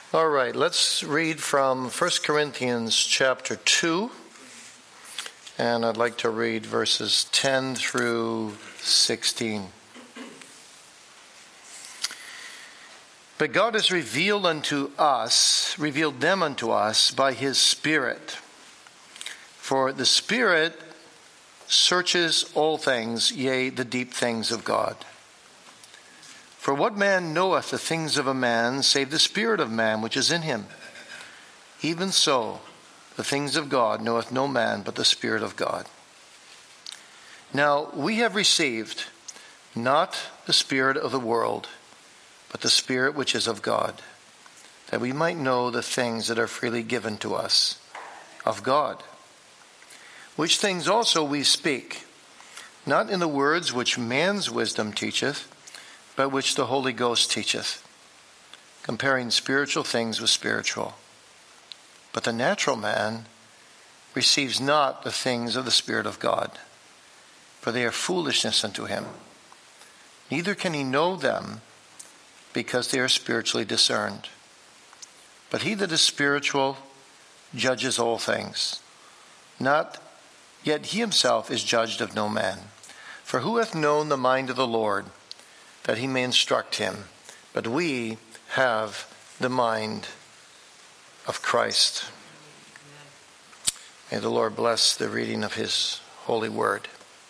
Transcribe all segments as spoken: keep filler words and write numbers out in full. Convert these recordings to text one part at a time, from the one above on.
All right, let's read from First Corinthians chapter two. And I'd like to read verses ten through sixteen. But God has revealed unto us, revealed them unto us by his Spirit. For the Spirit searches all things, yea, the deep things of God. For what man knoweth the things of a man, save the spirit of man which is in him? Even so, the things of God knoweth no man but the Spirit of God. Now we have received not the spirit of the world, but the Spirit which is of God, that we might know the things that are freely given to us of God. Which things also we speak, not in the words which man's wisdom teacheth, but which the Holy Ghost teacheth, comparing spiritual things with spiritual. But the natural man receives not the things of the Spirit of God, for they are foolishness unto him. Neither can he know them, because they are spiritually discerned. But he that is spiritual judges all things. Not yet he himself is judged of no man. For who hath known the mind of the Lord, that he may instruct him? But we have the mind of Christ. May the Lord bless the reading of his holy word.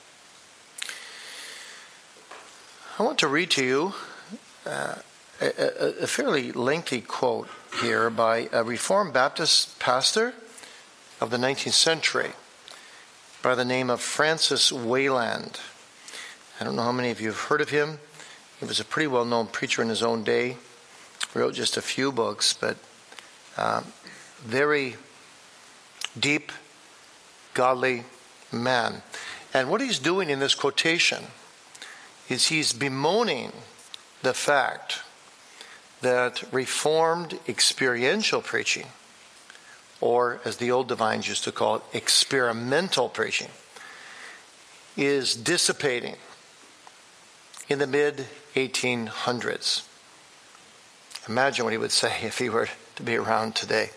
I want to read to you uh, a, a fairly lengthy quote here by a Reformed Baptist pastor of the nineteenth century by the name of Francis Wayland. I don't know how many of you have heard of him. He was a pretty well-known preacher in his own day. Wrote just a few books, but uh, very deep, godly man. And what he's doing in this quotation is he's bemoaning the fact that Reformed experiential preaching, or as the old divines used to call it, experimental preaching, is dissipating in the mid eighteen hundreds. Imagine what he would say if he were to be around today.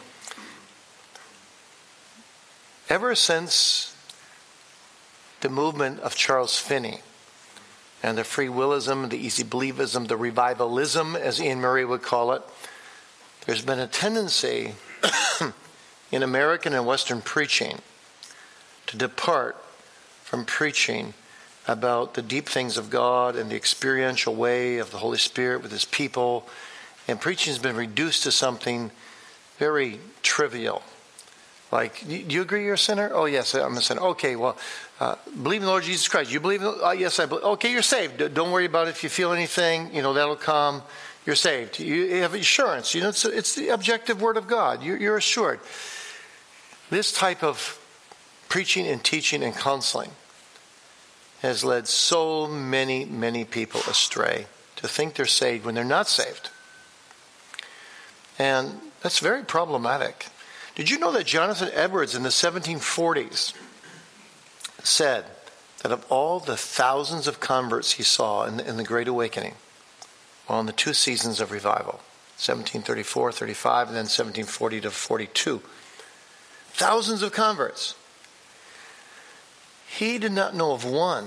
Ever since the movement of Charles Finney and the free willism, the easy believism, the revivalism, as Ian Murray would call it, there's been a tendency in American and Western preaching to depart from preaching about the deep things of God and the experiential way of the Holy Spirit with his people. And preaching has been reduced to something very trivial. Like, do you agree you're a sinner? Oh, yes, I'm a sinner. Okay, well, uh, believe in the Lord Jesus Christ. You believe in the, uh, yes, I believe. Okay, you're saved. Don't worry about it. If you feel anything, you know, that'll come. You're saved. You have assurance. You know, it's, it's the objective word of God. You're, you're assured. This type of preaching and teaching and counseling has led so many, many people astray to think they're saved when they're not saved. And that's very problematic. Did you know that Jonathan Edwards in the seventeen forties said that of all the thousands of converts he saw in the, in the Great Awakening, well, in the two seasons of revival, seventeen thirty-four, thirty-five, and then seventeen forty to forty-two, thousands of converts, he did not know of one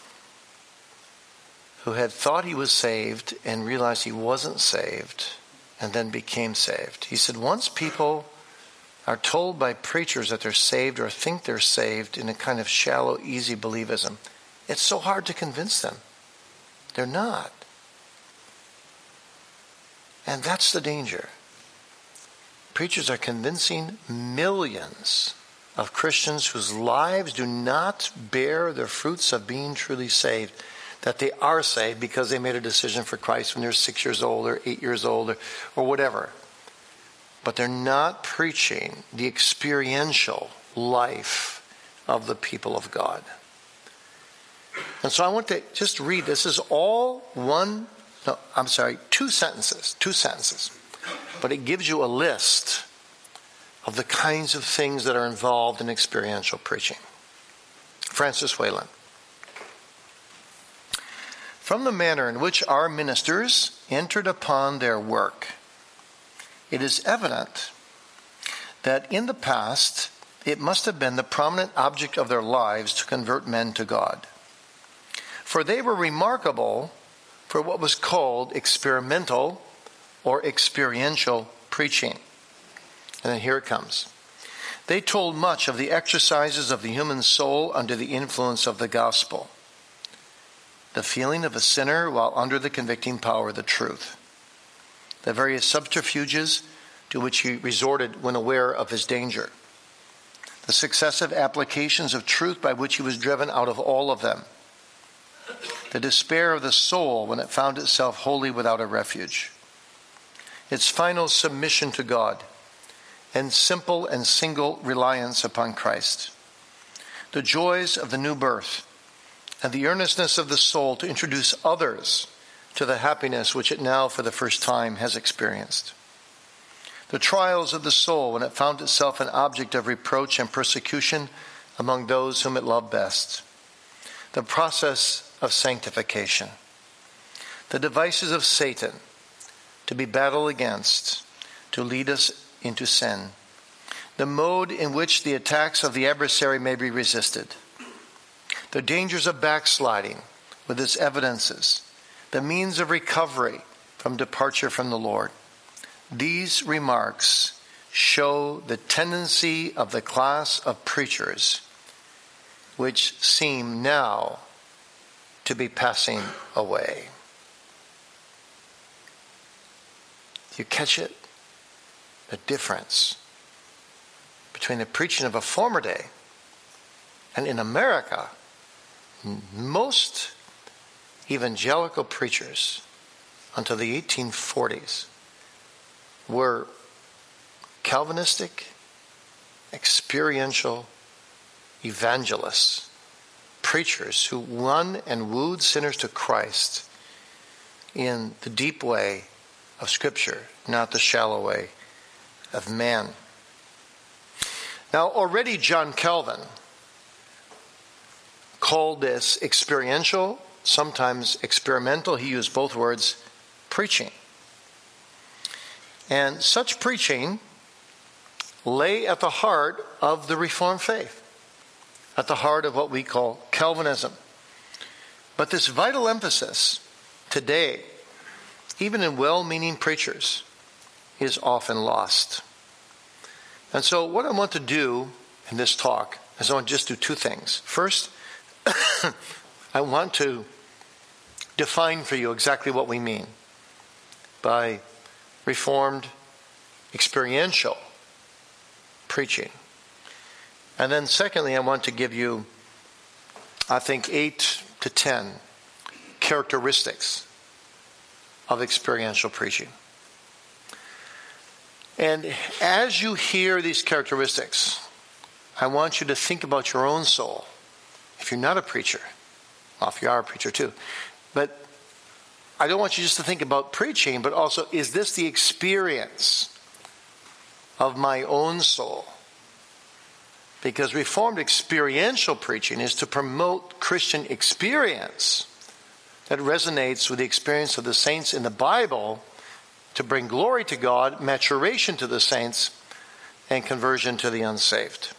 who had thought he was saved and realized he wasn't saved and then became saved. He said once people are told by preachers that they're saved or think they're saved in a kind of shallow, easy believism, it's so hard to convince them. They're not. And that's the danger. Preachers are convincing millions of Christians whose lives do not bear the fruits of being truly saved, that they are saved because they made a decision for Christ when they're six years old or eight years old or, or whatever. But they're not preaching the experiential life of the people of God. And so I want to just read, this is all one, no, I'm sorry, two sentences, two sentences. But it gives you a list of the kinds of things that are involved in experiential preaching. Francis Wayland. From the manner in which our ministers entered upon their work, it is evident that in the past, it must have been the prominent object of their lives to convert men to God. For they were remarkable for what was called experimental or experiential preaching. And then here it comes. They told much of the exercises of the human soul under the influence of the gospel, the feeling of a sinner while under the convicting power of the truth, the various subterfuges to which he resorted when aware of his danger, the successive applications of truth by which he was driven out of all of them, the despair of the soul when it found itself wholly without a refuge, its final submission to God, and simple and single reliance upon Christ, the joys of the new birth, and the earnestness of the soul to introduce others to the happiness which it now for the first time has experienced, the trials of the soul when it found itself an object of reproach and persecution among those whom it loved best, the process of sanctification, the devices of Satan to be battled against, to lead us into sin, the mode in which the attacks of the adversary may be resisted, the dangers of backsliding with its evidences, the means of recovery from departure from the Lord. These remarks show the tendency of the class of preachers which seem now to be passing away. Do you catch it? The difference between the preaching of a former day and in America, most evangelical preachers until the eighteen forties were Calvinistic, experiential evangelists, preachers who won and wooed sinners to Christ in the deep way of Scripture, not the shallow way of man. Now, already John Calvin called this experiential, sometimes experimental. He used both words, preaching. And such preaching lay at the heart of the Reformed faith, at the heart of what we call Calvinism. But this vital emphasis today, even in well-meaning preachers, is often lost. And so what I want to do in this talk is I want to just do two things. First, I want to define for you exactly what we mean by Reformed experiential preaching. And then secondly, I want to give you, I think, eight to ten characteristics of experiential preaching. And as you hear these characteristics, I want you to think about your own soul. If you're not a preacher, well, if you are a preacher too, but I don't want you just to think about preaching, but also, is this the experience of my own soul? Because Reformed experiential preaching is to promote Christian experience that resonates with the experience of the saints in the Bible, to bring glory to God, maturation to the saints, and conversion to the unsaved.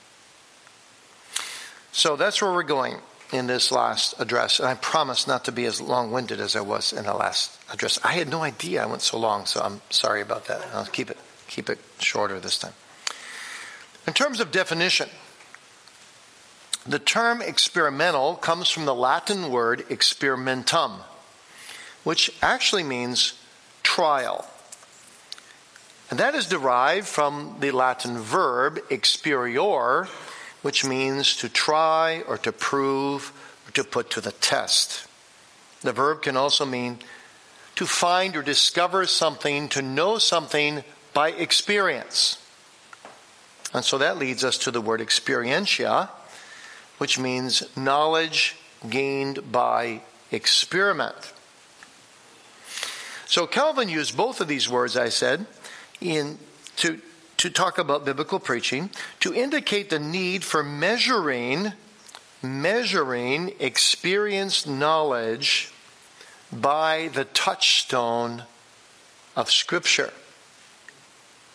So that's where we're going in this last address. And I promise not to be as long-winded as I was in the last address. I had no idea I went so long, so I'm sorry about that. I'll keep it, keep it shorter this time. In terms of definition, the term experimental comes from the Latin word experimentum, which actually means trial. And that is derived from the Latin verb experior, which means to try or to prove or to put to the test. The verb can also mean to find or discover something, to know something by experience. And so that leads us to the word experientia, which means knowledge gained by experiment. So Calvin used both of these words, I said, in to, to talk about biblical preaching, to indicate the need for measuring, measuring experienced knowledge by the touchstone of Scripture.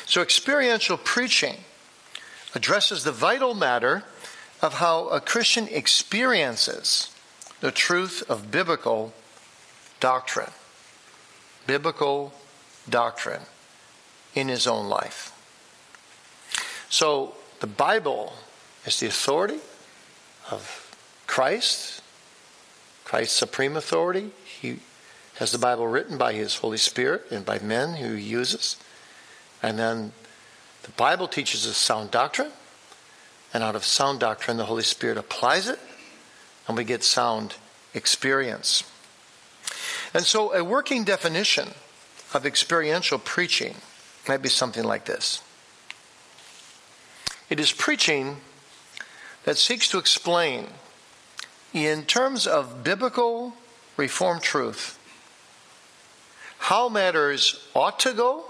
So experiential preaching addresses the vital matter of how a Christian experiences the truth of biblical doctrine. Biblical doctrine in his own life. So the Bible is the authority of Christ, Christ's supreme authority. He has the Bible written by his Holy Spirit and by men who he uses. And then the Bible teaches us sound doctrine. And out of sound doctrine, the Holy Spirit applies it. And we get sound experience. And so a working definition of experiential preaching might be something like this. It is preaching that seeks to explain, in terms of biblical Reformed truth, how matters ought to go,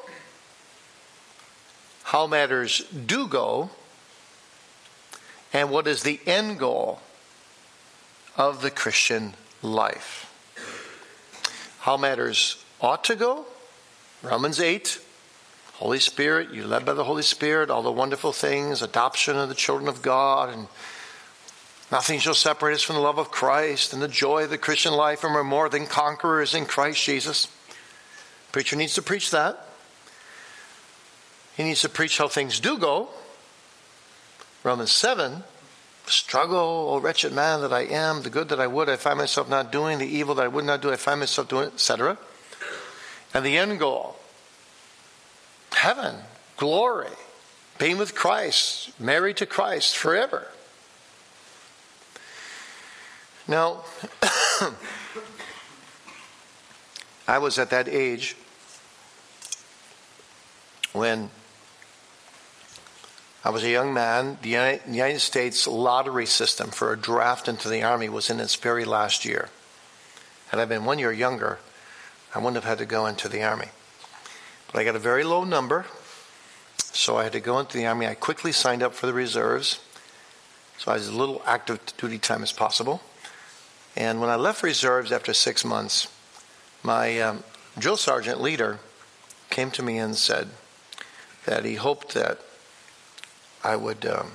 how matters do go, and what is the end goal of the Christian life. How matters ought to go, Romans eight, Holy Spirit, you're led by the Holy Spirit, all the wonderful things, adoption of the children of God, and nothing shall separate us from the love of Christ and the joy of the Christian life, and we're more than conquerors in Christ Jesus. Preacher needs to preach that. He needs to preach how things do go. Romans seven, struggle, O wretched man that I am, the good that I would, I find myself not doing, the evil that I would not do, I find myself doing, et cetera. And the end goal, heaven, glory, being with Christ, married to Christ forever. Now, I was at that age when I was a young man. The United States lottery system for a draft into the Army was in its very last year. Had I been one year younger, I wouldn't have had to go into the Army. But I got a very low number, so I had to go into the Army. I quickly signed up for the reserves, so I was as little active duty time as possible. And when I left reserves after six months, my um, drill sergeant leader came to me and said that he hoped that I would um,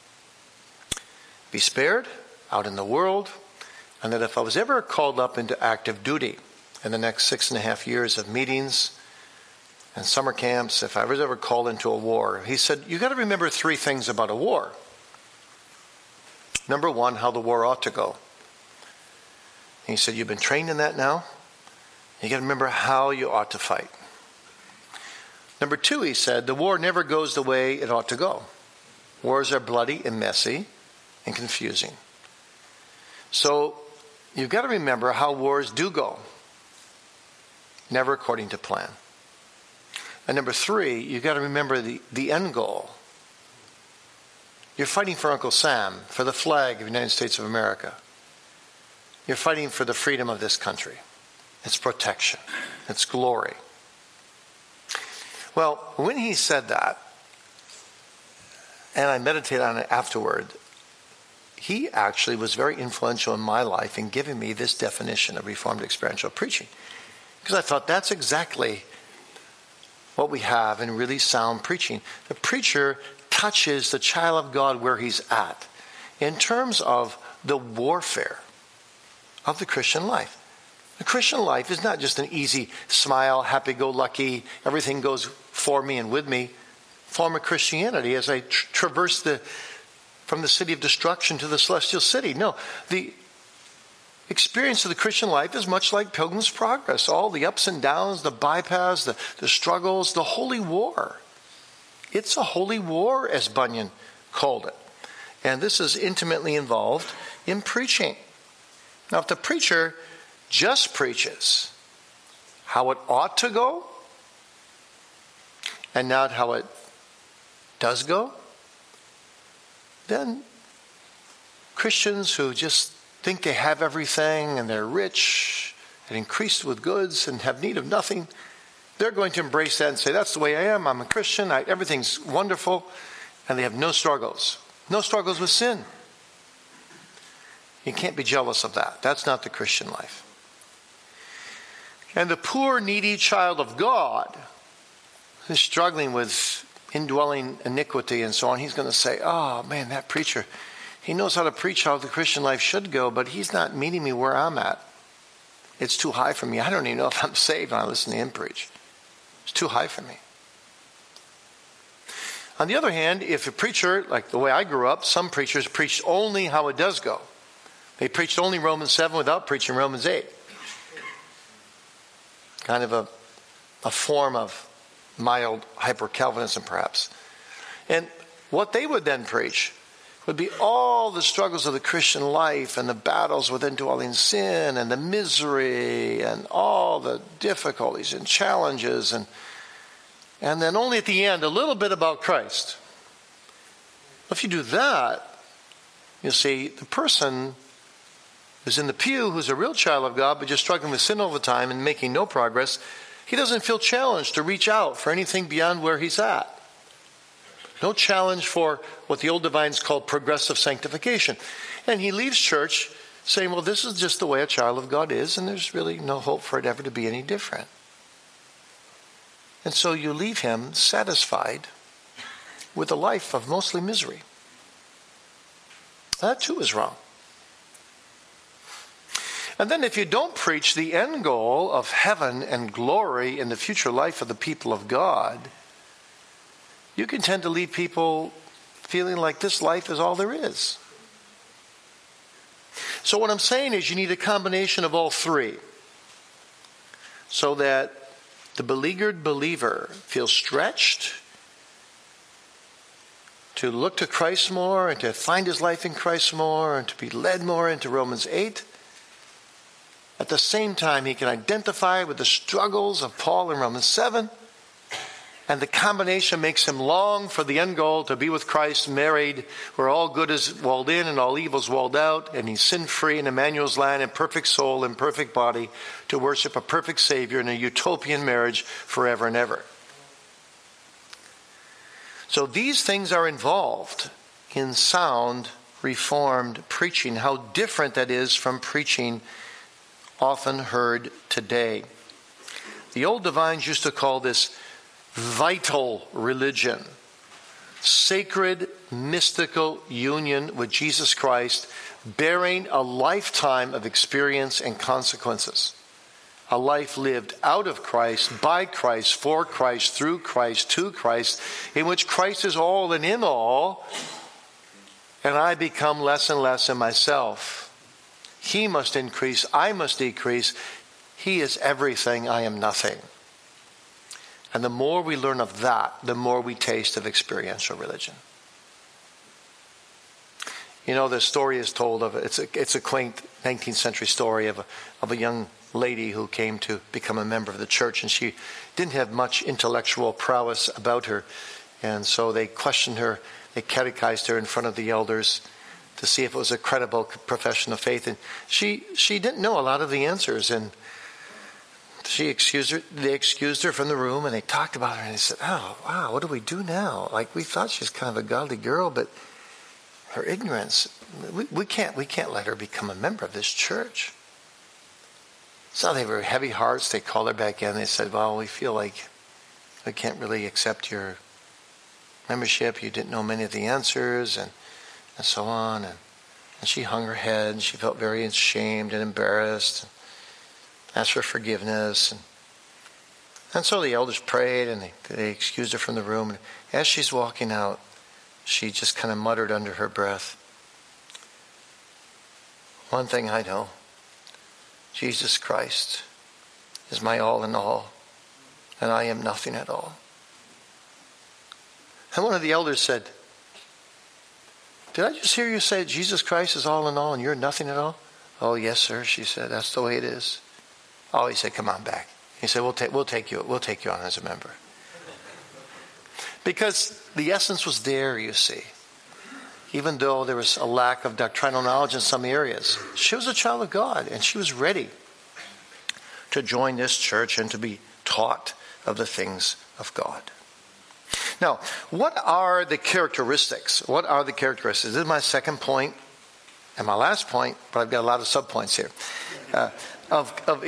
be spared out in the world, and that if I was ever called up into active duty in the next six and a half years of meetings and summer camps, if I was ever called into a war, he said, you got to remember three things about a war. Number one, how the war ought to go. And he said, you've been trained in that now. You got to remember how you ought to fight. Number two, he said, the war never goes the way it ought to go. Wars are bloody and messy and confusing. So you've got to remember how wars do go. Never according to plan. And number three, you've got to remember the, the end goal. You're fighting for Uncle Sam, for the flag of the United States of America. You're fighting for the freedom of this country. Its protection. Its glory. Well, when he said that, and I meditated on it afterward, he actually was very influential in my life in giving me this definition of Reformed experiential preaching. Because I thought that's exactly what we have in really sound preaching. The preacher touches the child of God where he's at in terms of the warfare of the Christian life. The Christian life is not just an easy smile, happy-go-lucky, everything goes for me and with me form of Christianity as I tra- traverse the from the city of destruction to the celestial city. No, the experience of the Christian life is much like Pilgrim's Progress. All the ups and downs, the bypass, the, the struggles, the holy war. It's a holy war, as Bunyan called it. And this is intimately involved in preaching. Now, if the preacher just preaches how it ought to go and not how it does go, then Christians who just think they have everything and they're rich and increased with goods and have need of nothing, they're going to embrace that and say, that's the way I am, I'm a Christian, I, everything's wonderful, and they have no struggles. No struggles with sin. You can't be jealous of that. That's not the Christian life. And the poor, needy child of God who's struggling with indwelling iniquity and so on, he's going to say, oh man, that preacher, he knows how to preach how the Christian life should go, but he's not meeting me where I'm at. It's too high for me. I don't even know if I'm saved when I listen to him preach. It's too high for me. On the other hand, if a preacher, like the way I grew up, some preachers preached only how it does go. They preached only Romans seven without preaching Romans eight. Kind of a, a form of mild hyper-Calvinism, perhaps. And what they would then preach would be all the struggles of the Christian life and the battles with indwelling sin and the misery and all the difficulties and challenges, and and then only at the end a little bit about Christ. If you do that, you see, the person who's in the pew, who's a real child of God, but just struggling with sin all the time and making no progress, he doesn't feel challenged to reach out for anything beyond where he's at. No challenge for what the old divines call progressive sanctification. And he leaves church saying, well, this is just the way a child of God is, and there's really no hope for it ever to be any different. And so you leave him satisfied with a life of mostly misery. That too is wrong. And then if you don't preach the end goal of heaven and glory in the future life of the people of God, you can tend to leave people feeling like this life is all there is. So what I'm saying is you need a combination of all three, so that the beleaguered believer feels stretched to look to Christ more and to find his life in Christ more and to be led more into Romans eight. At the same time, he can identify with the struggles of Paul in Romans seven. And the combination makes him long for the end goal, to be with Christ, married, where all good is walled in and all evil is walled out, and he's sin-free in Emmanuel's land, in perfect soul and perfect body, to worship a perfect Savior in a utopian marriage forever and ever. So these things are involved in sound, reformed preaching. How different that is from preaching often heard today. The old divines used to call this vital religion, sacred, mystical union with Jesus Christ, bearing a lifetime of experience and consequences. A life lived out of Christ, by Christ, for Christ, through Christ, to Christ, in which Christ is all and in all, and I become less and less in myself. He must increase, I must decrease. He is everything, I am nothing. And the more we learn of that, the more we taste of experiential religion. You know, the story is told of, it's a, it's a quaint nineteenth century story of a, of a young lady who came to become a member of the church, and she didn't have much intellectual prowess about her. And so they questioned her, they catechized her in front of the elders to see if it was a credible profession of faith. And she, she didn't know a lot of the answers, and She excused her. They excused her from the room, and they talked about her. And they said, "Oh, wow, what do we do now? Like, we thought she was kind of a godly girl, but her ignorance, we, we can't, we can't let her become a member of this church." So they were heavy hearts. They called her back in. They said, "Well, we feel like we can't really accept your membership. You didn't know many of the answers, and and so on." And, and she hung her head. And she felt very ashamed and embarrassed. Asked for forgiveness. And, and so the elders prayed, and they, they excused her from the room. And as she's walking out, she just kind of muttered under her breath, "One thing I know, Jesus Christ is my all in all, and I am nothing at all." And one of the elders said, "Did I just hear you say Jesus Christ is all in all and you're nothing at all?" "Oh, yes, sir," she said. "That's the way it is." Oh, he said, "Come on back." He said, we'll take we'll take you we'll take you on as a member. Because the essence was there, you see. Even though there was a lack of doctrinal knowledge in some areas, she was a child of God, and she was ready to join this church and to be taught of the things of God. Now, what are the characteristics? What are the characteristics? This is my second point and my last point, but I've got a lot of subpoints here. Uh, of, of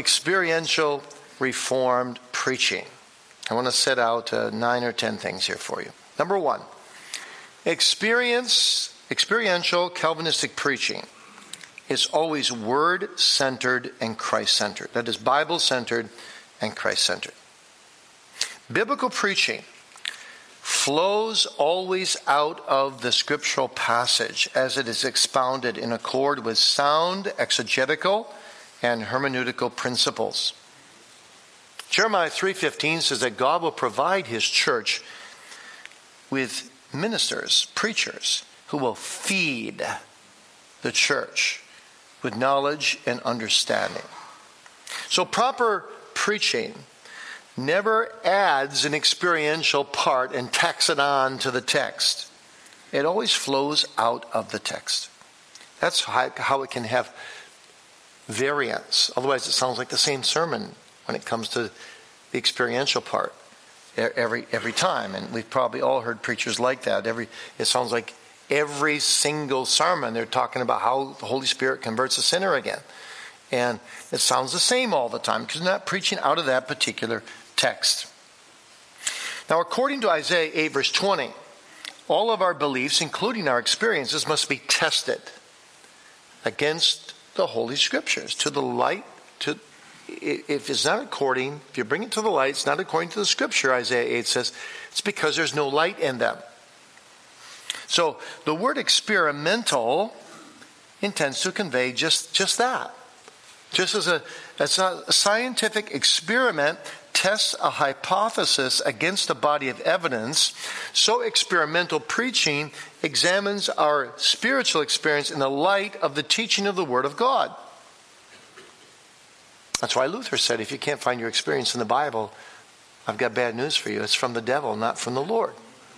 experiential Reformed preaching. I want to set out uh, nine or ten things here for you. Number one, experience, experiential Calvinistic preaching is always word-centered and Christ-centered. That is, Bible-centered and Christ-centered. Biblical preaching flows always out of the scriptural passage as it is expounded in accord with sound exegetical and hermeneutical principles. Jeremiah three fifteen says that God will provide his church with ministers, preachers, who will feed the church with knowledge and understanding. So proper preaching never adds an experiential part and tacks it on to the text. It always flows out of the text. That's how, how it can have variance. Otherwise it sounds like the same sermon when it comes to the experiential part every every time. And we've probably all heard preachers like that. Every it sounds like every single sermon they're talking about how the Holy Spirit converts a sinner again. And it sounds the same all the time because they're not preaching out of that particular text. Now, according to Isaiah eight verse twenty, all of our beliefs, including our experiences, must be tested against the Holy Scriptures to the light. To if it's not according, if you bring it to the light, it's not according to the Scripture. Isaiah eight says it's because there's no light in them. So the word experimental intends to convey just just that. Just as a, as a scientific experiment tests a hypothesis against a body of evidence, so experimental preaching examines our spiritual experience in the light of the teaching of the Word of God. That's why Luther said, if you can't find your experience in the Bible, I've got bad news for you. It's from the devil, not from the Lord.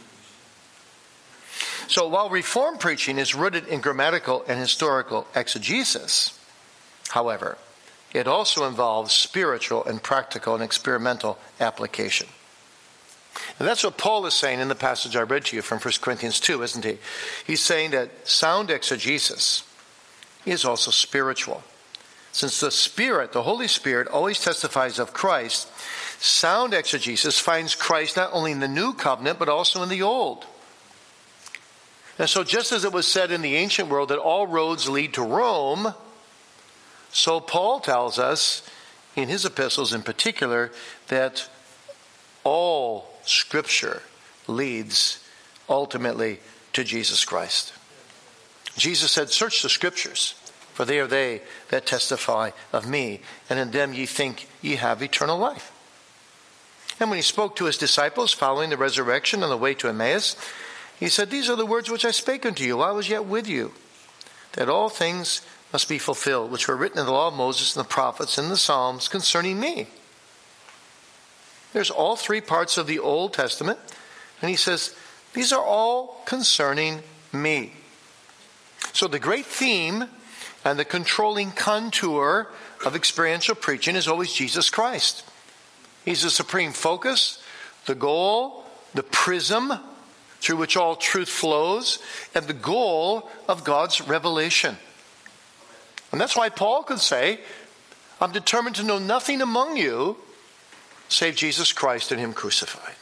So while Reformed preaching is rooted in grammatical and historical exegesis, however, it also involves spiritual and practical and experimental application. And that's what Paul is saying in the passage I read to you from First Corinthians two, isn't he? He's saying that sound exegesis is also spiritual. Since the Spirit, the Holy Spirit, always testifies of Christ, sound exegesis finds Christ not only in the New Covenant, but also in the Old. And so just as it was said in the ancient world that all roads lead to Rome, so Paul tells us in his epistles in particular that all Scripture leads ultimately to Jesus Christ. Jesus said, search the Scriptures, for they are they that testify of me, and in them ye think ye have eternal life. And when he spoke to his disciples following the resurrection on the way to Emmaus, he said, these are the words which I spake unto you while I was yet with you, that all things must be fulfilled, which were written in the law of Moses and the prophets and the Psalms concerning me. There's all three parts of the Old Testament, and he says, these are all concerning me. So the great theme and the controlling contour of experiential preaching is always Jesus Christ. He's the supreme focus, the goal, the prism through which all truth flows, and the goal of God's revelation. And that's why Paul could say, I'm determined to know nothing among you save Jesus Christ and him crucified.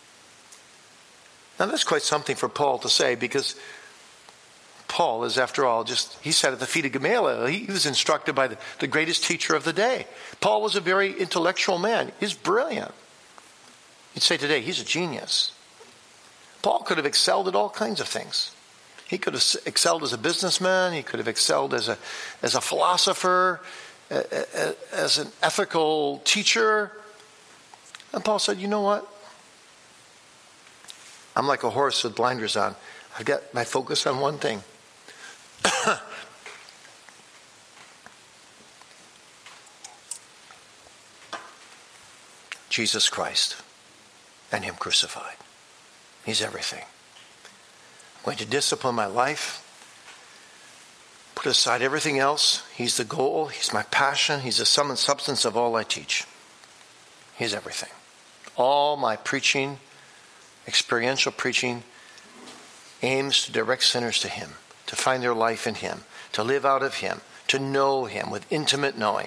Now that's quite something for Paul to say, because Paul is, after all, just, he sat at the feet of Gamaliel. He was instructed by the, the greatest teacher of the day. Paul was a very intellectual man. He's brilliant. You'd say today, he's a genius. Paul could have excelled at all kinds of things. He could have excelled as a businessman. He could have excelled as a, as a philosopher, as an ethical teacher. And Paul said, you know what? I'm like a horse with blinders on. I've got my focus on one thing. Jesus Christ and him crucified. He's everything. I'm going to discipline my life, put aside everything else. He's the goal. He's my passion. He's the sum and substance of all I teach. He's everything. All my preaching, experiential preaching, aims to direct sinners to him, to find their life in him, to live out of him, to know him with intimate knowing.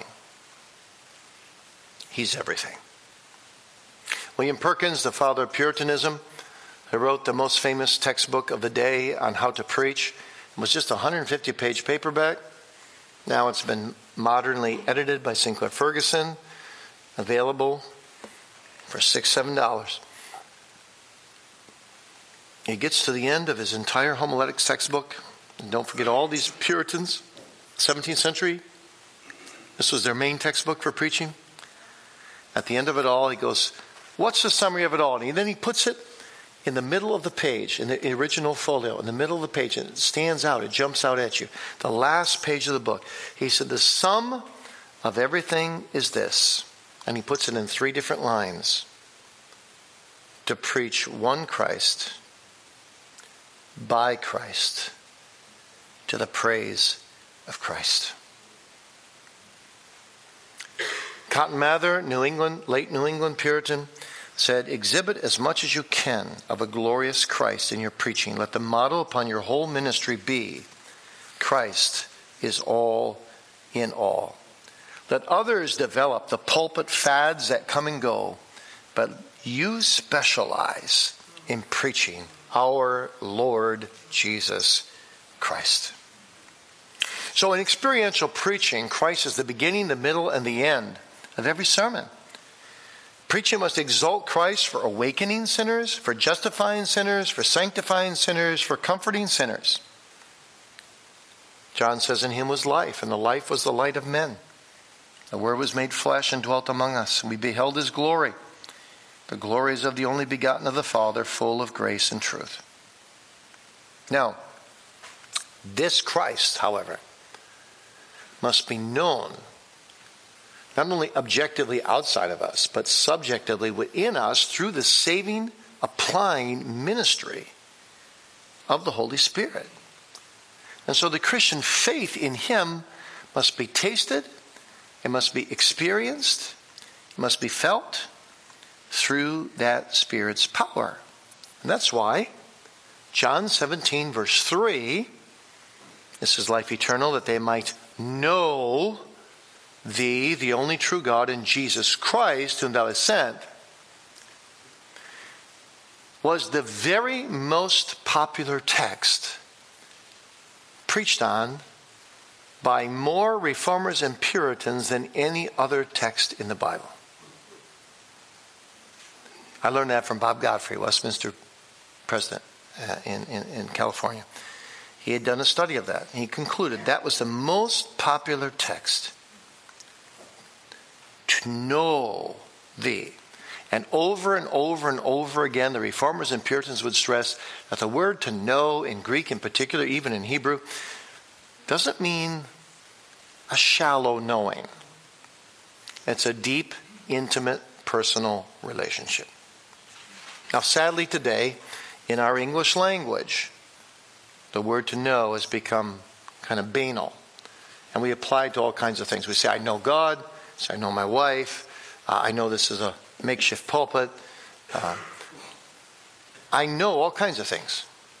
He's everything. William Perkins, the father of Puritanism, I wrote the most famous textbook of the day on how to preach. It was just a one hundred fifty page paperback. Now it's been modernly edited by Sinclair Ferguson, available for six dollars, seven dollars. He gets to the end of his entire homiletics textbook. And don't forget all these Puritans, seventeenth century. This was their main textbook for preaching. At the end of it all, he goes, what's the summary of it all? And then he puts it in the middle of the page, in the original folio, in the middle of the page, and it stands out, it jumps out at you. The last page of the book. He said, the sum of everything is this. And he puts it in three different lines. To preach one Christ, by Christ, to the praise of Christ. Cotton Mather, New England, late New England Puritan, said, exhibit as much as you can of a glorious Christ in your preaching. Let the motto upon your whole ministry be, Christ is all in all. Let others develop the pulpit fads that come and go, but you specialize in preaching our Lord Jesus Christ. So in experiential preaching, Christ is the beginning, the middle, and the end of every sermon. Preaching must exalt Christ for awakening sinners, for justifying sinners, for sanctifying sinners, for comforting sinners. John says, in him was life, and the life was the light of men. The Word was made flesh and dwelt among us, and we beheld his glory. The glory is of the only begotten of the Father, full of grace and truth. Now, this Christ, however, must be known not only objectively outside of us, but subjectively within us through the saving, applying ministry of the Holy Spirit. And so the Christian faith in him must be tasted, it must be experienced, it must be felt through that Spirit's power. And that's why John seventeen verse three, this is life eternal, that they might know thee, the only true God, and Jesus Christ, whom thou hast sent, was the very most popular text preached on by more reformers and Puritans than any other text in the Bible. I learned that from Bob Godfrey, Westminster president uh, in, in, in California. He had done a study of that. He concluded that was the most popular text. To know thee. And over and over and over again, the Reformers and Puritans would stress that the word to know in Greek in particular, even in Hebrew, doesn't mean a shallow knowing. It's a deep, intimate, personal relationship. Now, sadly today, in our English language, the word to know has become kind of banal. And we apply it to all kinds of things. We say, I know God. So I know my wife. Uh, I know this is a makeshift pulpit. Uh, I know all kinds of things.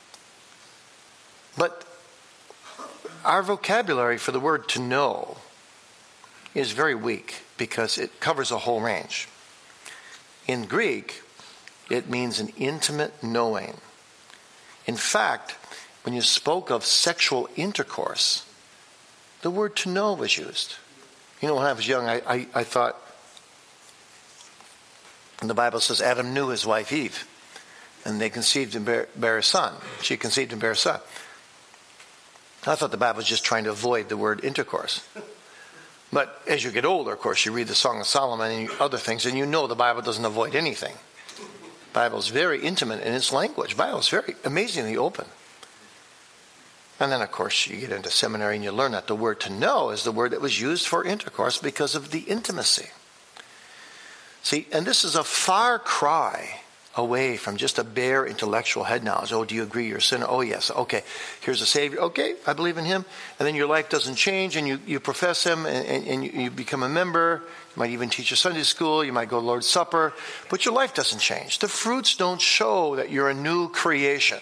But our vocabulary for the word to know is very weak because it covers a whole range. In Greek, it means an intimate knowing. In fact, when you spoke of sexual intercourse, the word to know was used. You know, when I was young, I, I, I thought, and the Bible says Adam knew his wife Eve, and they conceived and bare, bare a son. She conceived and bare a son. I thought the Bible was just trying to avoid the word intercourse. But as you get older, of course, you read the Song of Solomon and other things, and you know the Bible doesn't avoid anything. The Bible is very intimate in its language. The Bible is very amazingly open. And then, of course, you get into seminary and you learn that the word to know is the word that was used for intercourse because of the intimacy. See, and this is a far cry away from just a bare intellectual head knowledge. Oh, do you agree you're a sinner? Oh, yes. Okay, here's a Savior. Okay, I believe in him. And then your life doesn't change and you, you profess him and, and, and you, you become a member. You might even teach a Sunday school. You might go to Lord's Supper. But your life doesn't change. The fruits don't show that you're a new creation.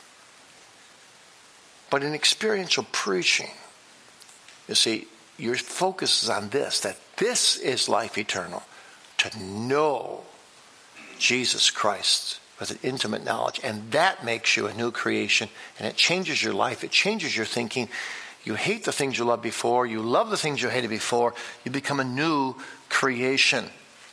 But in experiential preaching, you see, your focus is on this, that this is life eternal, to know Jesus Christ, with an intimate knowledge. And that makes you a new creation, and it changes your life. It changes your thinking. You hate the things you loved before. You love the things you hated before. You become a new creation.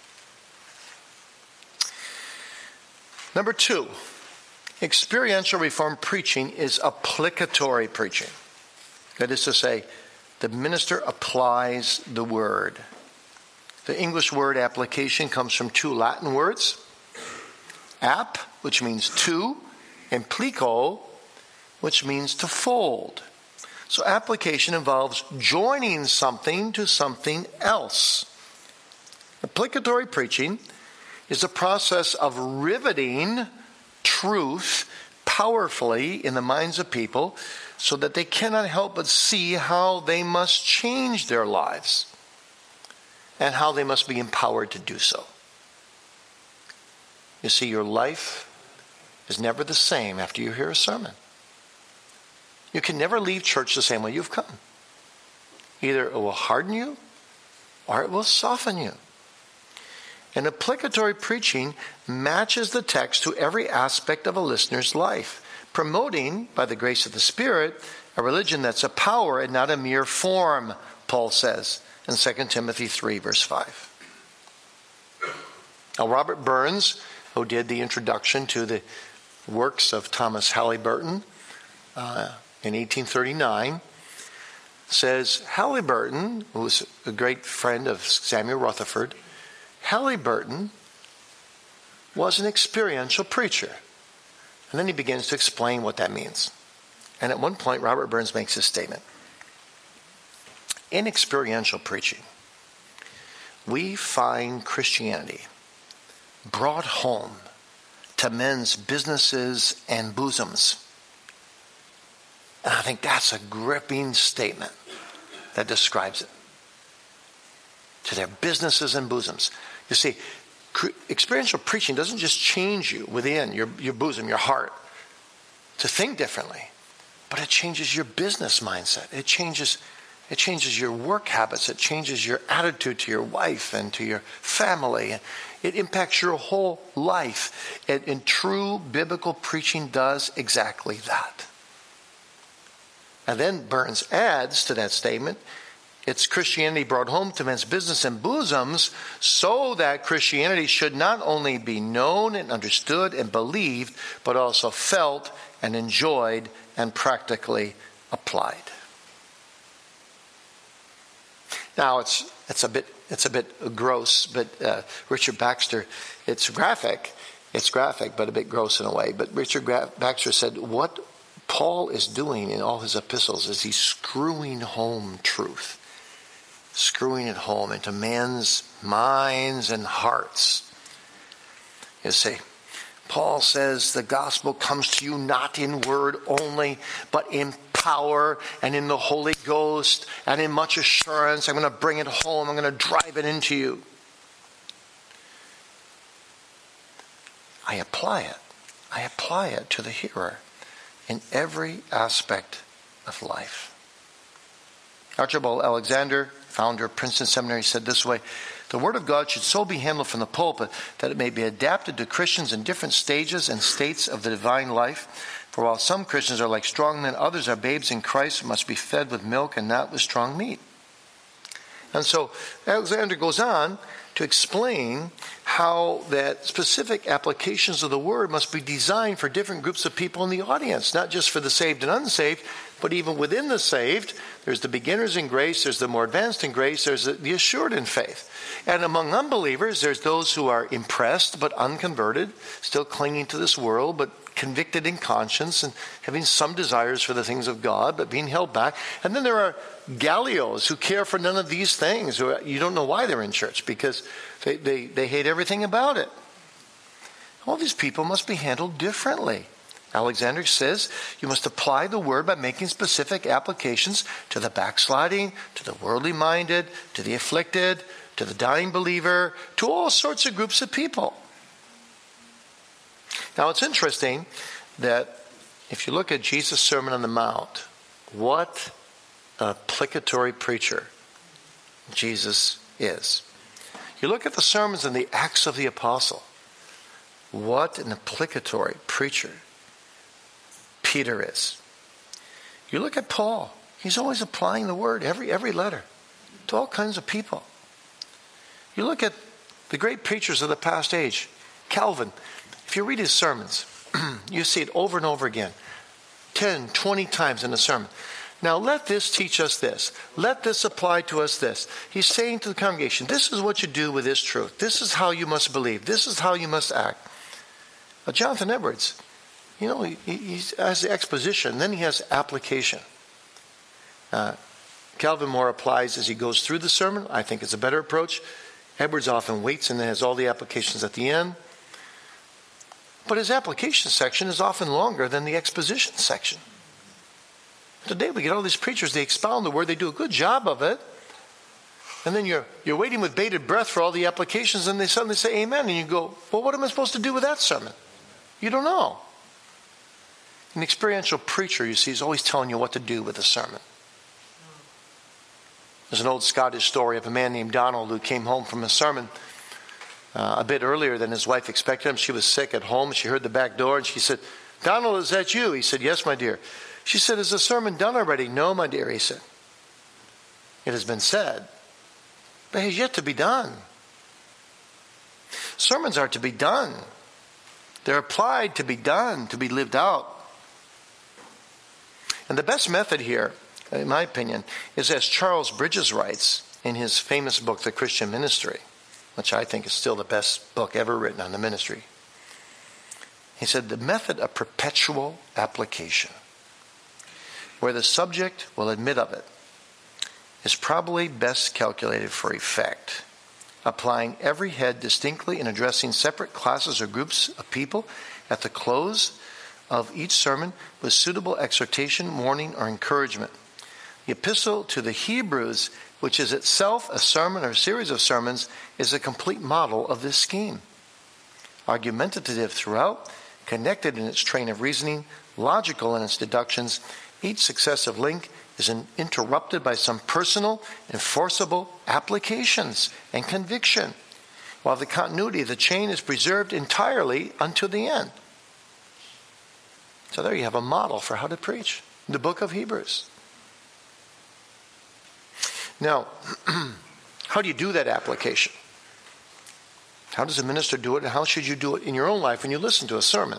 Number two, experiential Reformed preaching is applicatory preaching. That is to say, the minister applies the word. The English word application comes from two Latin words. Ap, which means to, and plico, which means to fold. So application involves joining something to something else. Applicatory preaching is a process of riveting truth powerfully in the minds of people so that they cannot help but see how they must change their lives and how they must be empowered to do so. You see, your life is never the same after you hear a sermon. You can never leave church the same way you've come. Either it will harden you or it will soften you. And applicatory preaching matches the text to every aspect of a listener's life, promoting, by the grace of the Spirit, a religion that's a power and not a mere form, Paul says in Second Timothy three, verse five. Now, Robert Burns, who did the introduction to the works of Thomas Halliburton uh, in eighteen thirty-nine, says Halliburton, who was a great friend of Samuel Rutherford, Halliburton was an experiential preacher. And then he begins to explain what that means. And at one point, Robert Burns makes this statement. In experiential preaching, we find Christianity brought home to men's businesses and bosoms. And I think that's a gripping statement that describes it. To their businesses and bosoms. You see, experiential preaching doesn't just change you within your, your bosom, your heart, to think differently, but it changes your business mindset. It changes, it changes your work habits. It changes your attitude to your wife and to your family. It impacts your whole life. And, and true biblical preaching does exactly that. And then Burns adds to that statement, it's Christianity brought home to men's business and bosoms so that Christianity should not only be known and understood and believed, but also felt and enjoyed and practically applied. Now, it's it's a bit it's a bit gross, but uh, Richard Baxter, it's graphic, it's graphic, but a bit gross in a way. But Richard Gra- Baxter said, what Paul is doing in all his epistles is he's screwing home truth. Screwing it home into men's minds and hearts. You see, Paul says the gospel comes to you not in word only, but in power and in the Holy Ghost and in much assurance. I'm going to bring it home. I'm going to drive it into you. I apply it. I apply it to the hearer in every aspect of life. Archibald Alexander, founder of Princeton Seminary, said this way, the Word of God should so be handled from the pulpit that it may be adapted to Christians in different stages and states of the divine life. For while some Christians are like strong men, others are babes in Christ who must be fed with milk and not with strong meat. And so Alexander goes on to explain how that specific applications of the Word must be designed for different groups of people in the audience, not just for the saved and unsaved, but even within the saved. There's the beginners in grace, there's the more advanced in grace, there's the assured in faith. And among unbelievers, there's those who are impressed but unconverted, still clinging to this world, but convicted in conscience and having some desires for the things of God, but being held back. And then there are Gallios who care for none of these things. Who you don't know why they're in church because they, they, they hate everything about it. All these people must be handled differently. Alexander says you must apply the word by making specific applications to the backsliding, to the worldly minded, to the afflicted, to the dying believer, to all sorts of groups of people. Now it's interesting that if you look at Jesus' Sermon on the Mount, what an applicatory preacher Jesus is. You look at the sermons in the Acts of the Apostle. What an applicatory preacher Peter is. You look at Paul. He's always applying the word, every every letter, to all kinds of people. You look at the great preachers of the past age. Calvin, if you read his sermons, you see it over and over again. ten, twenty times in a sermon. Now let this teach us this. Let this apply to us this. He's saying to the congregation, this is what you do with this truth. This is how you must believe. This is how you must act. Uh, Jonathan Edwards, you know, he, he has the exposition, then he has application. Uh, Calvin more applies as he goes through the sermon. I think it's a better approach. Edwards often waits and then has all the applications at the end. But his application section is often longer than the exposition section. Today we get all these preachers, they expound the word, they do a good job of it. And then you're you're waiting with bated breath for all the applications, and they suddenly say amen. And you go, well, what am I supposed to do with that sermon? You don't know. An experiential preacher, you see, is always telling you what to do with a sermon. There's an old Scottish story of a man named Donald who came home from a sermon uh, a bit earlier than his wife expected him. She was sick at home. She heard the back door and she said, Donald, is that you? He said, yes, my dear. She said, is the sermon done already? No, my dear, he said. It has been said, but has yet to be done. Sermons are to be done. They're applied to be done, to be lived out. And the best method here, in my opinion, is as Charles Bridges writes in his famous book, The Christian Ministry, which I think is still the best book ever written on the ministry. He said, the method of perpetual application, where the subject will admit of it, is probably best calculated for effect. Applying every head distinctly and addressing separate classes or groups of people at the close of each sermon with suitable exhortation, warning, or encouragement. The epistle to the Hebrews, which is itself a sermon or a series of sermons, is a complete model of this scheme. Argumentative throughout, connected in its train of reasoning, logical in its deductions, each successive link is interrupted by some personal and forcible applications and conviction, while the continuity of the chain is preserved entirely unto the end. So there you have a model for how to preach. The book of Hebrews. Now, how do you do that application? How does a minister do it, and how should you do it in your own life when you listen to a sermon?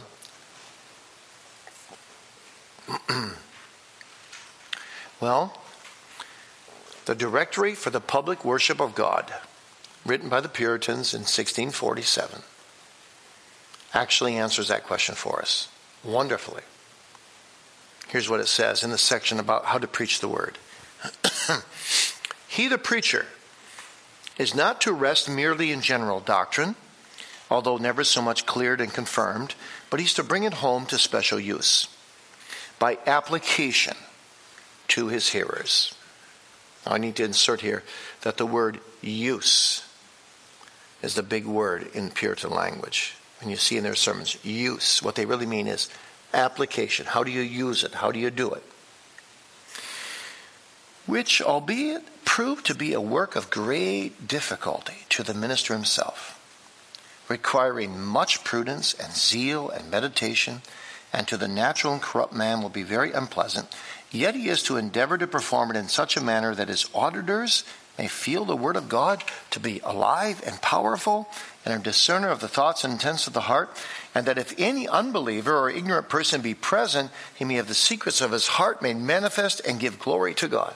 Well, the Directory for the Public Worship of God, written by the Puritans in sixteen forty-seven, actually answers that question for us wonderfully. Here's what it says in the section about how to preach the word. He, the preacher, is not to rest merely in general doctrine, although never so much cleared and confirmed, but he's to bring it home to special use by application to his hearers. Now, I need to insert here that the word use is the big word in Puritan language. When you see in their sermons, use, what they really mean is application. How do you use it? How do you do it? Which, albeit proved to be a work of great difficulty to the minister himself, requiring much prudence and zeal and meditation, and to the natural and corrupt man will be very unpleasant, yet he is to endeavor to perform it in such a manner that his auditors may feel the word of God to be alive and powerful, and a discerner of the thoughts and intents of the heart, and that if any unbeliever or ignorant person be present, he may have the secrets of his heart made manifest and give glory to God.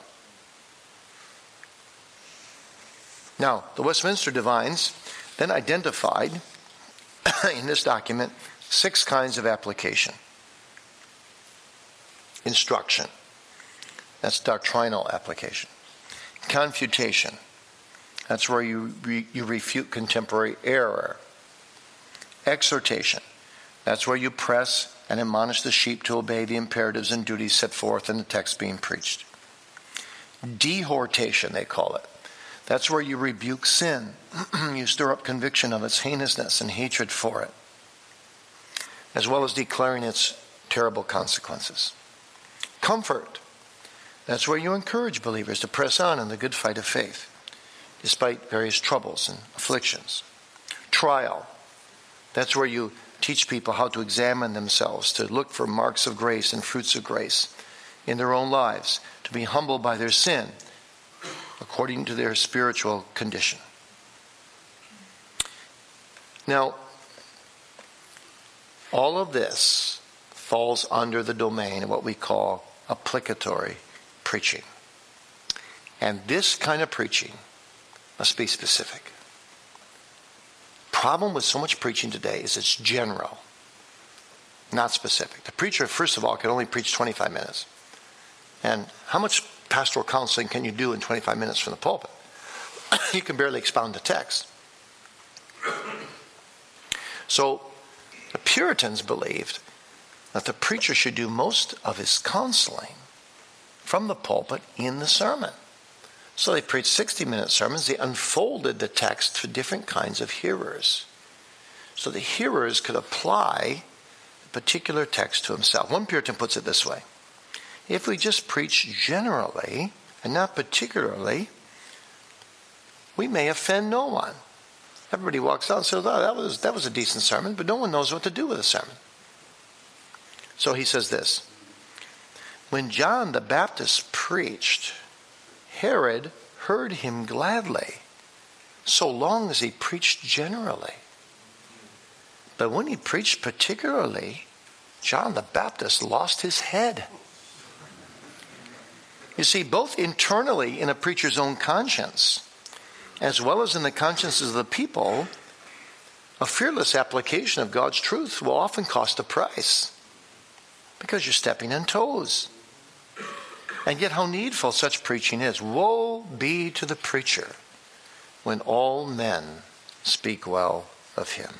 Now, the Westminster Divines then identified in this document six kinds of application. Instruction. That's doctrinal application. Confutation. That's where you re, you refute contemporary error. Exhortation. That's where you press and admonish the sheep to obey the imperatives and duties set forth in the text being preached. Dehortation, they call it. That's where you rebuke sin. You stir up conviction of its heinousness and hatred for it, as well as declaring its terrible consequences. Comfort. That's where you encourage believers to press on in the good fight of faith, despite various troubles and afflictions. Trial. That's where you teach people how to examine themselves, to look for marks of grace and fruits of grace in their own lives, to be humbled by their sin according to their spiritual condition. Now, all of this falls under the domain of what we call applicatory preaching. And this kind of preaching must be specific. Problem with so much preaching today is it's general, not specific. The preacher, first of all, can only preach twenty-five minutes. And how much pastoral counseling can you do in twenty-five minutes from the pulpit? You can barely expound the text. So the Puritans believed that the preacher should do most of his counseling from the pulpit in the sermon. So they preached sixty-minute sermons. They unfolded the text to different kinds of hearers, so the hearers could apply a particular text to himself. One Puritan puts it this way: if we just preach generally and not particularly, we may offend no one. Everybody walks out and says, oh, that was, that was a decent sermon, but no one knows what to do with a sermon. So he says this: when John the Baptist preached, Herod heard him gladly, so long as he preached generally. But when he preached particularly, John the Baptist lost his head. You see, both internally in a preacher's own conscience, as well as in the consciences of the people, a fearless application of God's truth will often cost a price, because you're stepping on toes. And yet how needful such preaching is. Woe be to the preacher when all men speak well of him.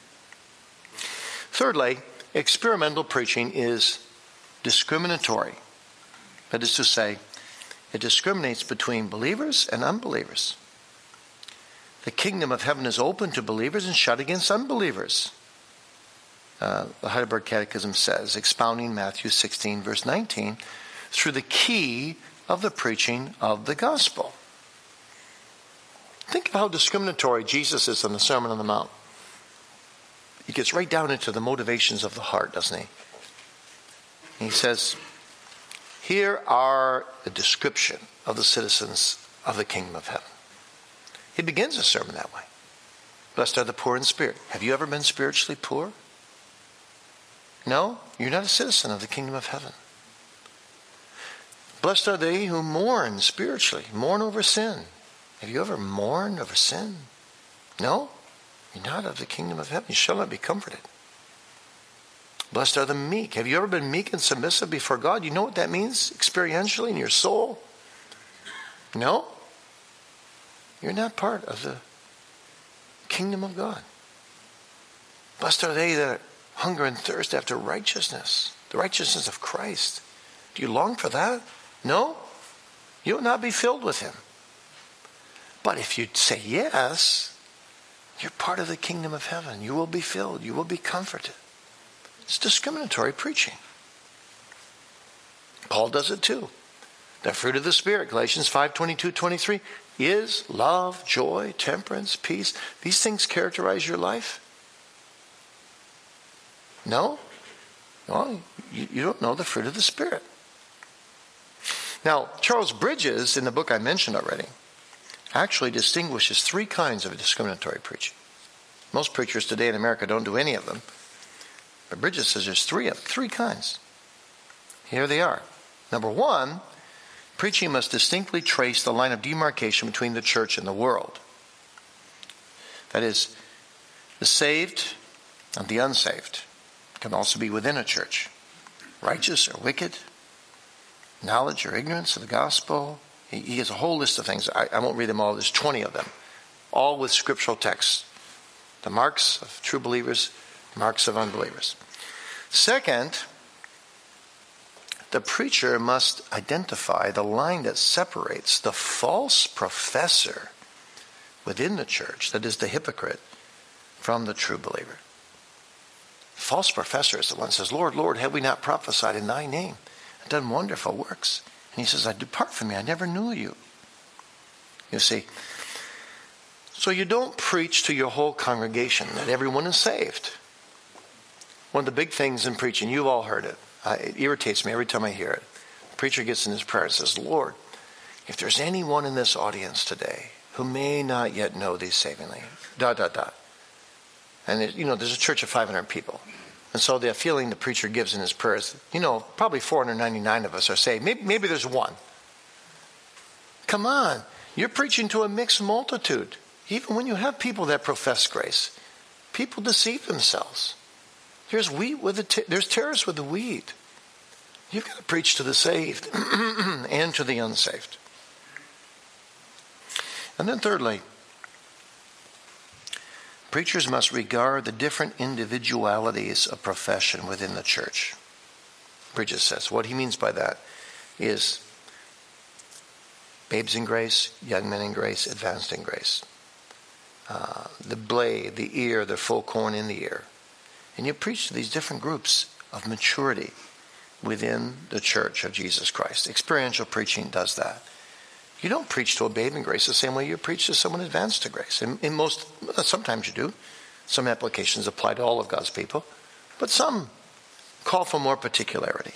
Thirdly, experimental preaching is discriminatory. That is to say, it discriminates between believers and unbelievers. The kingdom of heaven is open to believers and shut against unbelievers. Uh, the Heidelberg Catechism says, expounding Matthew sixteen, verse nineteen, through the key of the preaching of the gospel. Think of how discriminatory Jesus is on the Sermon on the Mount. He gets right down into the motivations of the heart, doesn't he? He says, here are the description of the citizens of the kingdom of heaven. He begins the sermon that way. Blessed are the poor in spirit. Have you ever been spiritually poor? No? You're not a citizen of the kingdom of heaven. Blessed are they who mourn spiritually, mourn over sin. Have you ever mourned over sin? No? You're not of the kingdom of heaven. You shall not be comforted. Blessed are the meek. Have you ever been meek and submissive before God? You know what that means experientially in your soul? No? You're not part of the kingdom of God. Blessed are they that hunger and thirst after righteousness, the righteousness of Christ. Do you long for that? No? You will not be filled with him. But if you say yes, you're part of the kingdom of heaven. You will be filled. You will be comforted. It's discriminatory preaching. Paul does it too. The fruit of the Spirit, Galatians five, twenty-two, twenty-three, is love, joy, temperance, peace. These things characterize your life? No? No, you, you don't know the fruit of the Spirit. Now, Charles Bridges, in the book I mentioned already, actually distinguishes three kinds of discriminatory preaching. Most preachers today in America don't do any of them. But Bridges says there's three of three kinds. Here they are. Number one, preaching must distinctly trace the line of demarcation between the church and the world. That is, the saved and the unsaved can also be within a church. Righteous or wicked, knowledge or ignorance of the gospel. He, he has a whole list of things. I, I won't read them all. There's twenty of them, all with scriptural texts. The marks of true believers, marks of unbelievers. Second, the preacher must identify the line that separates the false professor within the church, that is the hypocrite, from the true believer. False professor is the one who says, Lord, Lord, have we not prophesied in thy name and done wonderful works? And he says, I depart from me, I never knew you. You see, so you don't preach to your whole congregation that everyone is saved. One of the big things in preaching, you've all heard it. Uh, it irritates me every time I hear it. The preacher gets in his prayer and says, Lord, if there's anyone in this audience today who may not yet know thee savingly, dot, dot, dot. And, it, you know, there's a church of five hundred people. And so the feeling the preacher gives in his prayers, you know, probably four hundred ninety-nine of us are saved. Maybe, maybe there's one. Come on. You're preaching to a mixed multitude. Even when you have people that profess grace, people deceive themselves. There's wheat with the t- there's tares with the wheat. You've got to preach to the saved and to the unsaved. And then thirdly, preachers must regard the different individualities of profession within the church. Bridges says what he means by that is babes in grace, young men in grace, advanced in grace. Uh, the blade, the ear, the full corn in the ear. And you preach to these different groups of maturity within the church of Jesus Christ. Experiential preaching does that. You don't preach to a babe in grace the same way you preach to someone advanced to grace. In, in most, sometimes you do. Some applications apply to all of God's people. But some call for more particularity.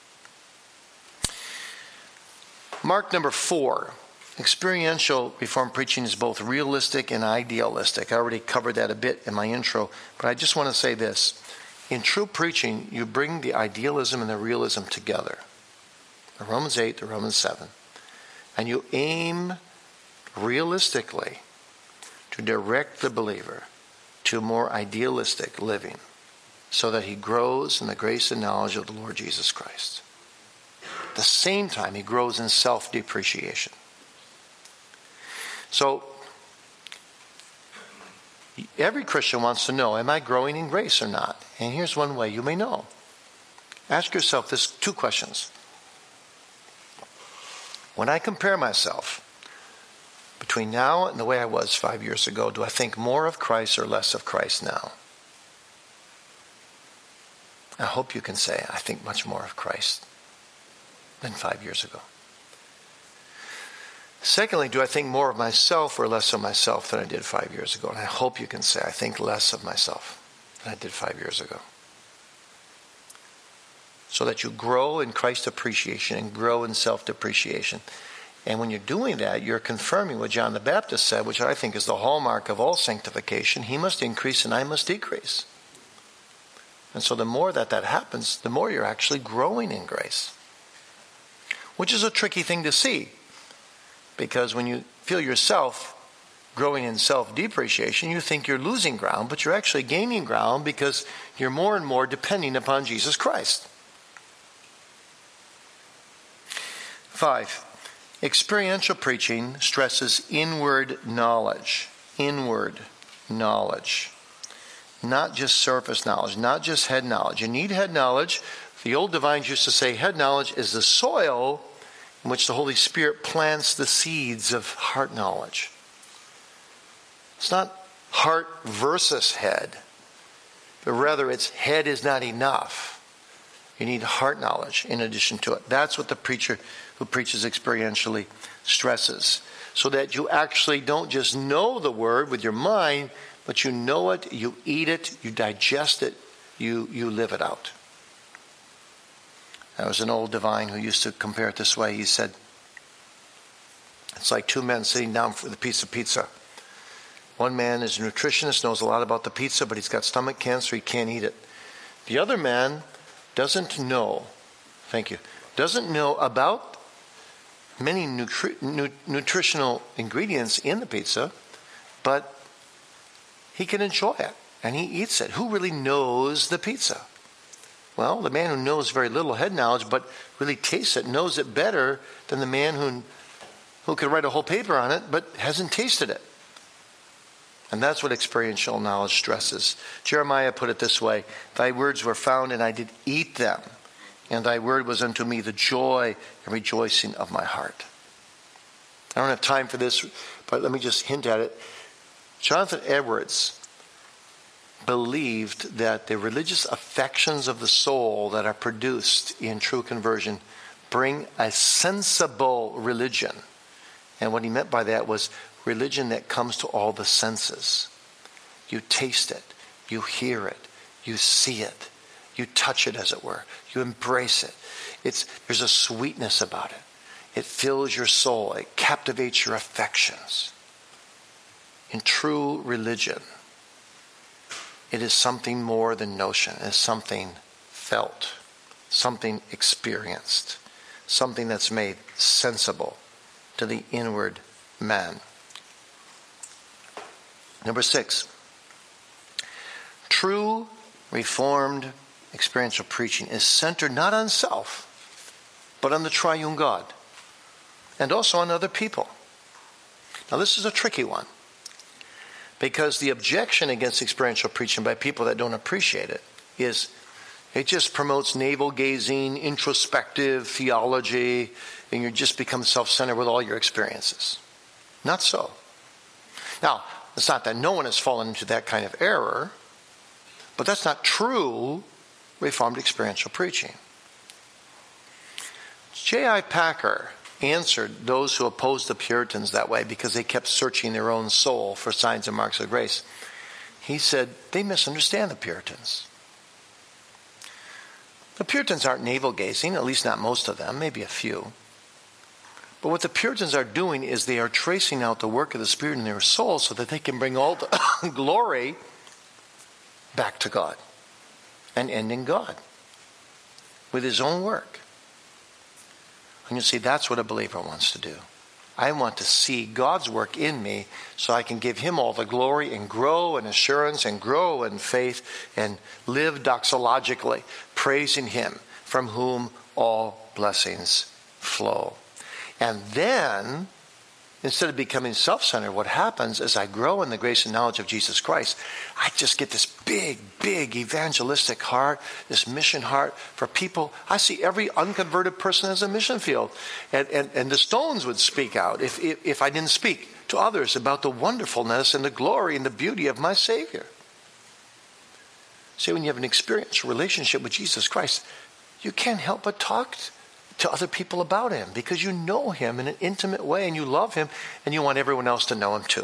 Mark number four. Experiential Reformed preaching is both realistic and idealistic. I already covered that a bit in my intro, but I just want to say this. In true preaching, you bring the idealism and the realism together. The Romans eight, the Romans seven. And you aim realistically to direct the believer to more idealistic living so that he grows in the grace and knowledge of the Lord Jesus Christ. At the same time, he grows in self-depreciation. So, every Christian wants to know, am I growing in grace or not? And here's one way you may know. Ask yourself this two questions. When I compare myself between now and the way I was five years ago, do I think more of Christ or less of Christ now? I hope you can say, I think much more of Christ than five years ago. Secondly, do I think more of myself or less of myself than I did five years ago? And I hope you can say, I think less of myself than I did five years ago. So that you grow in Christ appreciation and grow in self-depreciation. And when you're doing that, you're confirming what John the Baptist said, which I think is the hallmark of all sanctification. He must increase and I must decrease. And so the more that that happens, the more you're actually growing in grace. Which is a tricky thing to see. Because when you feel yourself growing in self-depreciation, you think you're losing ground, but you're actually gaining ground because you're more and more depending upon Jesus Christ. Five, experiential preaching stresses inward knowledge. Inward knowledge. Not just surface knowledge, not just head knowledge. You need head knowledge. The old divines used to say head knowledge is the soil in which the Holy Spirit plants the seeds of heart knowledge. It's not heart versus head, but rather it's head is not enough. You need heart knowledge in addition to it. That's what the preacher who preaches experientially stresses. So that you actually don't just know the word with your mind, but you know it, you eat it, you digest it, you, you live it out. There was an old divine who used to compare it this way. He said, it's like two men sitting down for the piece of pizza. One man is a nutritionist, knows a lot about the pizza, but he's got stomach cancer, he can't eat it. The other man doesn't know, thank you, doesn't know about many nutri- nu- nutritional ingredients in the pizza, but he can enjoy it, and he eats it. Who really knows the pizza? Well, the man who knows very little head knowledge but really tastes it, knows it better than the man who, who could write a whole paper on it but hasn't tasted it. And that's what experiential knowledge stresses. Jeremiah put it this way, thy words were found and I did eat them, and thy word was unto me the joy and rejoicing of my heart. I don't have time for this, but let me just hint at it. Jonathan Edwards believed that the religious affections of the soul that are produced in true conversion bring a sensible religion. And what he meant by that was religion that comes to all the senses. You taste it, you hear it, you see it, You touch it, as it were. You embrace it. It's, there's a sweetness about it. It fills your soul. It captivates your affections. In true religion, it is something more than notion. It is something felt, something experienced, something that's made sensible to the inward man. Number six, true Reformed experiential preaching is centered not on self, but on the triune God, and also on other people. Now, this is a tricky one, because the objection against experiential preaching by people that don't appreciate it is it just promotes navel-gazing, introspective theology, and you just become self-centered with all your experiences. Not so. Now, it's not that no one has fallen into that kind of error, but that's not true Reformed experiential preaching. J I Packer answered those who opposed the Puritans that way because they kept searching their own soul for signs and marks of grace. He said, they misunderstand the Puritans. The Puritans aren't navel-gazing, at least not most of them, maybe a few. But what the Puritans are doing is they are tracing out the work of the Spirit in their soul so that they can bring all the glory back to God and end in God with his own work. And you see, that's what a believer wants to do. I want to see God's work in me so I can give him all the glory and grow in assurance and grow in faith and live doxologically, praising him from whom all blessings flow. And then, instead of becoming self-centered, what happens as I grow in the grace and knowledge of Jesus Christ, I just get this big, big evangelistic heart, this mission heart for people. I see every unconverted person as a mission field. And, and, and the stones would speak out if, if, if I didn't speak to others about the wonderfulness and the glory and the beauty of my Savior. See, when you have an experiential relationship with Jesus Christ, you can't help but talk to other people about him because you know him in an intimate way and you love him and you want everyone else to know him too.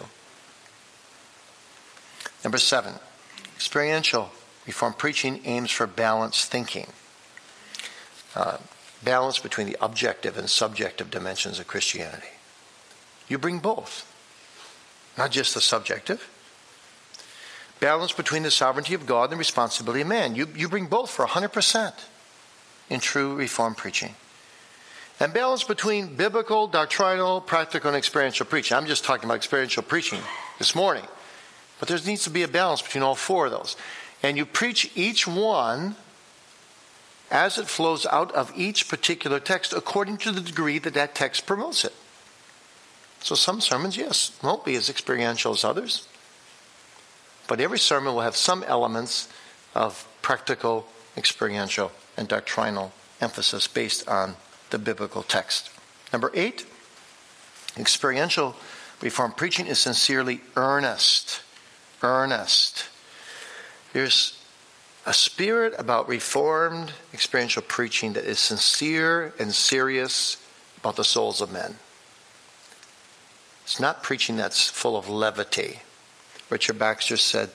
Number seven, experiential Reformed preaching aims for balanced thinking. Uh, balance between the objective and subjective dimensions of Christianity. You bring both, not just the subjective. Balance between the sovereignty of God and the responsibility of man. You, you bring both for one hundred percent in true Reformed preaching. And balance between biblical, doctrinal, practical, and experiential preaching. I'm just talking about experiential preaching this morning. But there needs to be a balance between all four of those. And you preach each one as it flows out of each particular text according to the degree that that text promotes it. So some sermons, yes, won't be as experiential as others. But every sermon will have some elements of practical, experiential, and doctrinal emphasis based on the biblical text. Number eight, experiential Reformed preaching is sincerely earnest. Earnest. There's a spirit about Reformed experiential preaching that is sincere and serious about the souls of men. It's not preaching that's full of levity. Richard Baxter said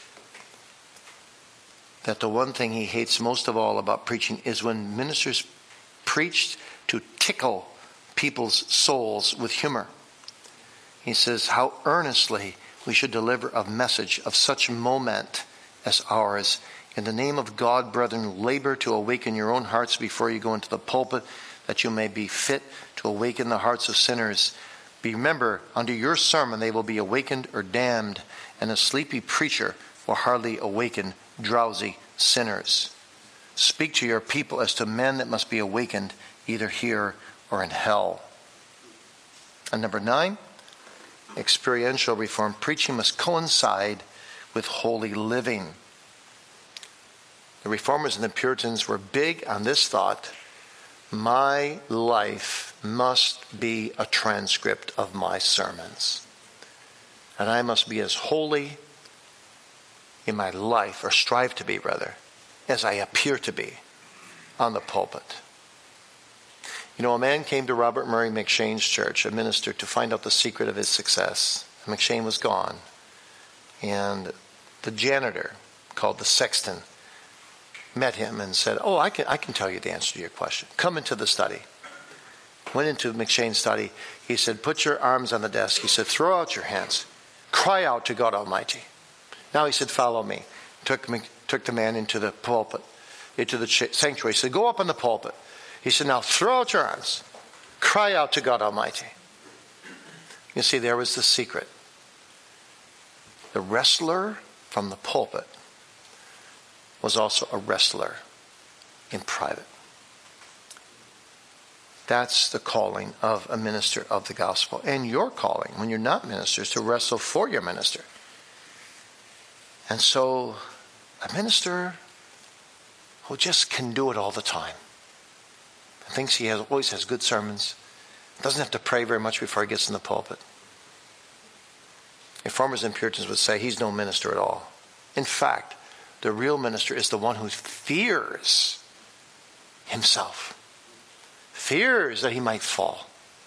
that the one thing he hates most of all about preaching is when ministers preached to tickle people's souls with humor. He says how earnestly we should deliver a message of such moment as ours. In the name of God, brethren, labor to awaken your own hearts before you go into the pulpit, that you may be fit to awaken the hearts of sinners. Remember, under your sermon they will be awakened or damned, and a sleepy preacher will hardly awaken drowsy sinners. Speak to your people as to men that must be awakened either here or in hell. And number nine, experiential Reformed preaching must coincide with holy living. The Reformers and the Puritans were big on this thought: my life must be a transcript of my sermons. And I must be as holy in my life, or strive to be rather, as I appear to be on the pulpit. You know, a man came to Robert Murray McShane's church, a minister, to find out the secret of his success. McShane was gone. And the janitor, called the sexton, met him and said, oh, I can, I can tell you the answer to your question. Come into the study. Went into McShane's study. He said, put your arms on the desk. He said, throw out your hands. Cry out to God Almighty. Now he said, follow me. Took, took the man into the pulpit, into the sanctuary. He said, go up on the pulpit. He said, now throw out your arms. Cry out to God Almighty. You see, there was the secret. The wrestler from the pulpit was also a wrestler in private. That's the calling of a minister of the gospel. And your calling, when you're not ministers, to wrestle for your minister. And so, a minister who just can do it all the time, thinks he has, always has good sermons, doesn't have to pray very much before he gets in the pulpit. Reformers and Puritans would say he's no minister at all. In fact, the real minister is the one who fears himself. Fears that he might fall.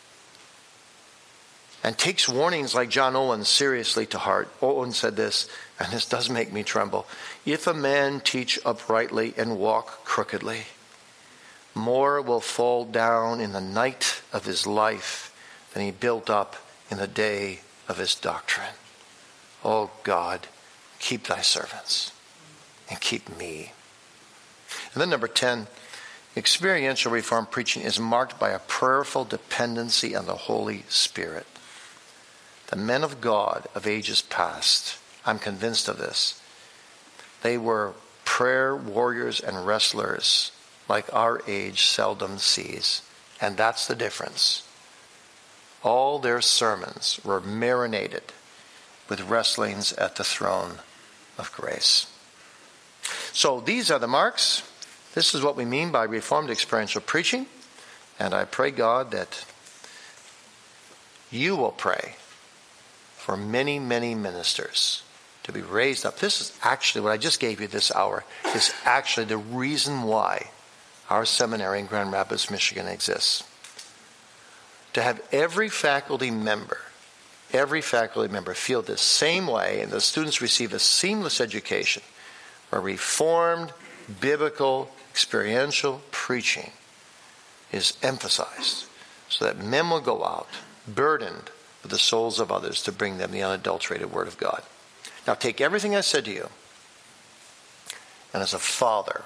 And takes warnings like John Owen seriously to heart. Owen said this, and this does make me tremble. If a man teach uprightly and walk crookedly, more will fall down in the night of his life than he built up in the day of his doctrine. Oh God, keep thy servants and keep me. And then number ten, experiential Reformed preaching is marked by a prayerful dependency on the Holy Spirit. The men of God of ages past, I'm convinced of this, they were prayer warriors and wrestlers like our age seldom sees. And that's the difference. All their sermons were marinated with wrestlings at the throne of grace. So these are the marks. This is what we mean by Reformed experiential preaching. And I pray, God, that you will pray for many, many ministers to be raised up. This is actually, what I just gave you this hour, is actually the reason why our seminary in Grand Rapids, Michigan exists. To have every faculty member, every faculty member feel the same way, and the students receive a seamless education, where Reformed, biblical, experiential preaching is emphasized, so that men will go out burdened with the souls of others to bring them the unadulterated Word of God. Now take everything I said to you, and as a father,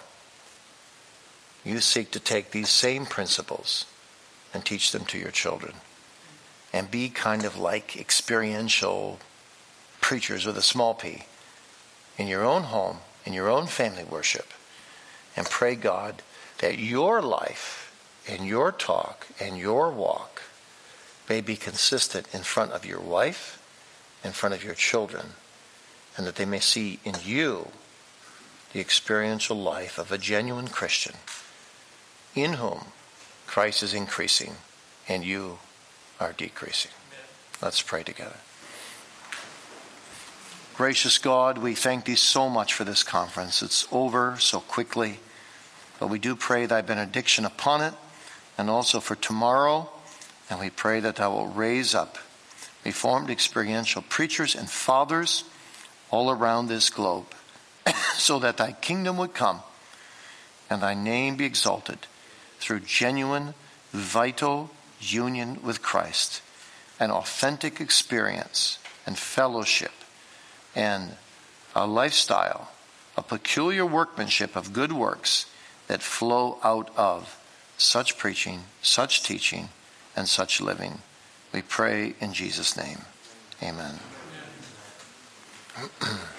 you seek to take these same principles and teach them to your children. And be kind of like experiential preachers with a small p in your own home, in your own family worship. And pray, God, that your life and your talk and your walk may be consistent in front of your wife, in front of your children, and that they may see in you the experiential life of a genuine Christian, in whom Christ is increasing and you are decreasing. Let's pray together. Gracious God, we thank thee so much for this conference. It's over so quickly, but we do pray thy benediction upon it, and also for tomorrow, and we pray that thou wilt raise up Reformed experiential preachers and fathers all around this globe, so that thy kingdom would come and thy name be exalted through genuine, vital union with Christ, an authentic experience and fellowship, and a lifestyle, a peculiar workmanship of good works that flow out of such preaching, such teaching, and such living. We pray in Jesus' name. Amen.